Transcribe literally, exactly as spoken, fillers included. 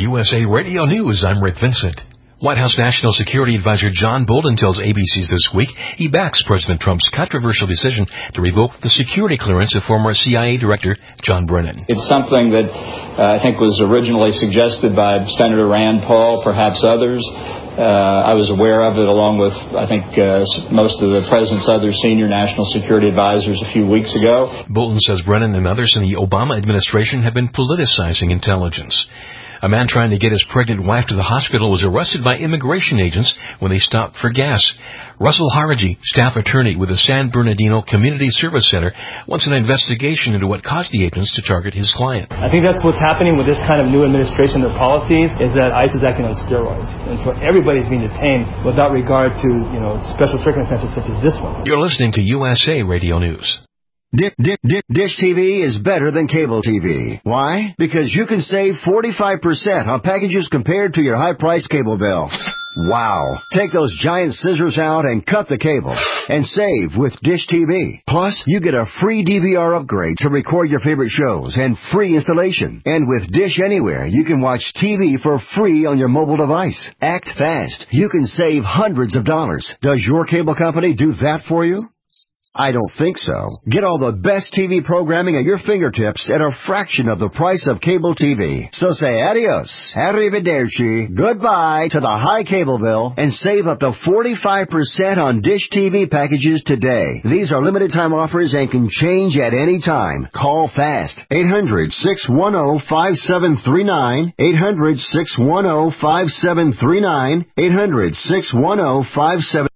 U S A Radio News, I'm Rick Vincent. White House National Security Advisor John Bolton tells A B C's This Week he backs President Trump's controversial decision to revoke the security clearance of former C I A Director John Brennan. It's something that uh, I think was originally suggested by Senator Rand Paul, perhaps others. Uh, I was aware of it along with, I think, uh, most of the president's other senior national security advisors a few weeks ago. Bolton says Brennan and others in the Obama administration have been politicizing intelligence. A man trying to get his pregnant wife to the hospital was arrested by immigration agents when they stopped for gas. Russell Haraji, staff attorney with the San Bernardino Community Service Center, wants an investigation into what caused the agents to target his client. I think that's what's happening with this kind of new administration, their policies, is that ICE is acting on steroids. And so everybody's being detained without regard to, you know, special circumstances such as this one. You're listening to U S A Radio News. Dish, Dish, Dish, Dish T V is better than cable T V. Why? Because you can save forty-five percent on packages compared to your high-priced cable bill. Wow. Take those giant scissors out and cut the cable and save with Dish T V. Plus, you get a free D V R upgrade to record your favorite shows and free installation. And with Dish Anywhere, you can watch T V for free on your mobile device. Act fast. You can save hundreds of dollars. Does your cable company do that for you? I don't think so. Get all the best T V programming at your fingertips at a fraction of the price of cable T V. So say adios, arrivederci, goodbye to the high cable bill and save up to forty-five percent on Dish T V packages today. These are limited time offers and can change at any time. Call fast. eight hundred, six one zero, five seven three nine. eight hundred, six one zero, five seven three nine. eight hundred, six one zero, five seven three nine.